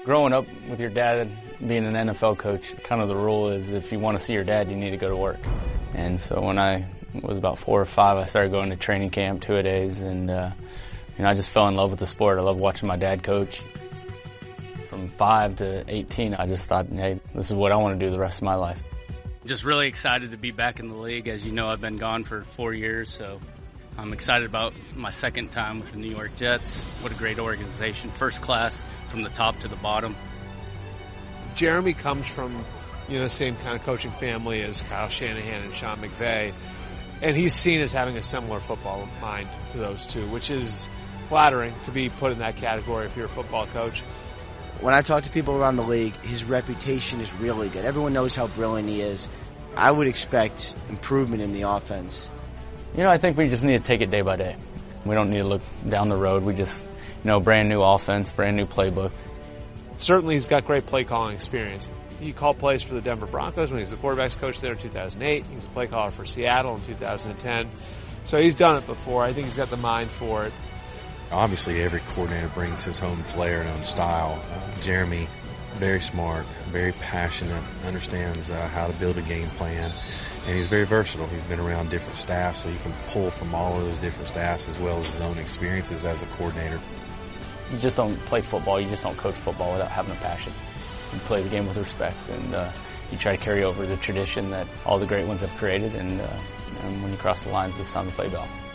Growing up with your dad being an NFL coach, kind of the rule is if you want to see your dad, you need to go to work. And so when I was about 4 or 5, I started going to training camp 2-a-days, and I just fell in love with the sport. I love watching my dad coach. From 5 to 18, I just thought, hey, this is what I want to do the rest of my life. Just really excited to be back in the league. As you know, I've been gone for 4 years, so I'm excited about my second time with the New York Jets. What a great organization. First class from the top to the bottom. Jeremy comes from, the same kind of coaching family as Kyle Shanahan and Sean McVay, and he's seen as having a similar football mind to those two, which is flattering to be put in that category if you're a football coach. When I talk to people around the league, his reputation is really good. Everyone knows how brilliant he is. I would expect improvement in the offense. I think we just need to take it day by day. We don't need to look down the road. We just, brand new offense, brand new playbook. Certainly he's got great play calling experience. He called plays for the Denver Broncos when he was the quarterbacks coach there in 2008. He was a play caller for Seattle in 2010. So he's done it before. I think he's got the mind for it. Obviously, every coordinator brings his own flair and own style. Jeremy, very smart, very passionate, understands how to build a game plan, and he's very versatile. He's been around different staffs, so he can pull from all of those different staffs as well as his own experiences as a coordinator. You just don't play football. You just don't coach football without having a passion. You play the game with respect, and you try to carry over the tradition that all the great ones have created, and when you cross the lines, it's time to play ball.